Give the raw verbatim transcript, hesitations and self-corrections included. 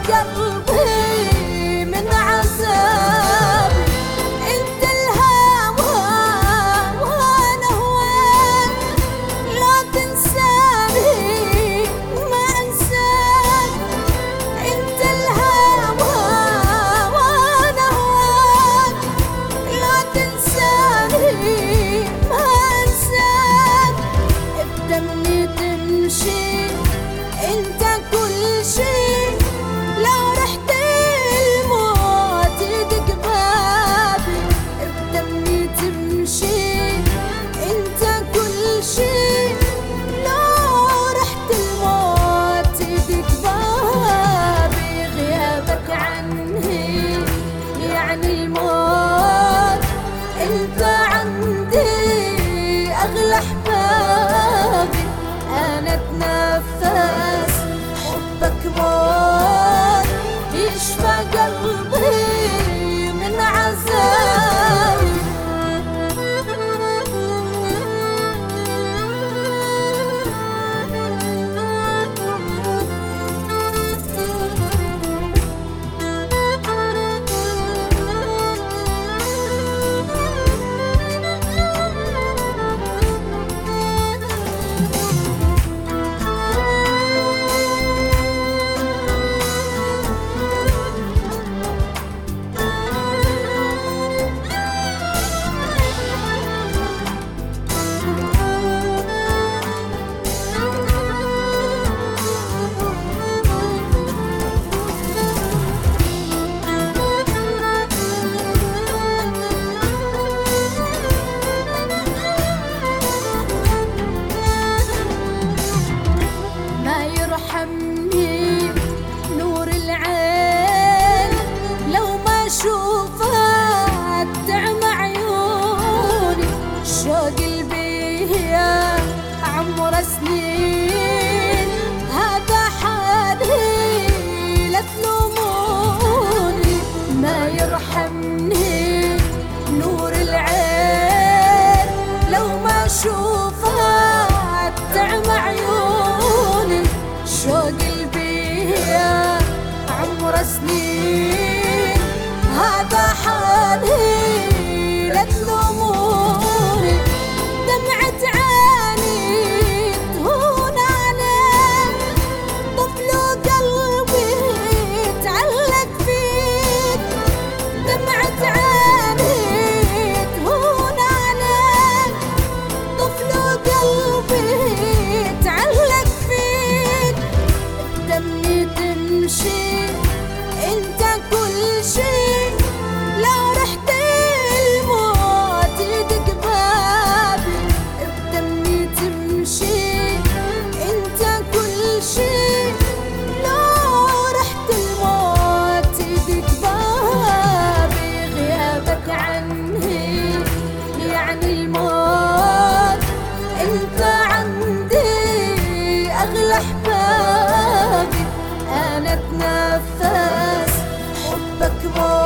قلبي من عذابي. انت الهوى وانا هواك، لا تنساني ما انساك. انت الهوى وانا هواك، لا تنساني ما انساك. بدمي تمشي انت كل شي، لو رحت الموت يدق بابي. بدمي تمشي انت كل شي، لو رحت الموت يدق بابي. غيابك عني يعني الموت، انت عندي اغلى احبابي. انا اتنفس حبك موت، يشفى قلبي من عذابي. ما يرحمني نور العين، لو ما اشوفك تعمى عيوني. شوق قلبي يا عمر سنين، هذا حالي لا تلوموني. ما يرحمني نور العين، لو ما اشوفك تعمى عيوني. شوق قلبي يا عمر سنين، هذا حالي لا تلوموني. دمعة عيني تهون عليك، طفل قلبي تعلق فيك. دمعة عيني تهون عليك، طفل قلبي تعلق فيك. دمي تمشي انت كل شي، لو رحت الموت يدق بابي. بدمي تمشي انت كل شي، لو رحت الموت يدق بابي. غيابك عني يعني الموت، انت عندي اغلى احبابي. انا اتنفس حبك موت،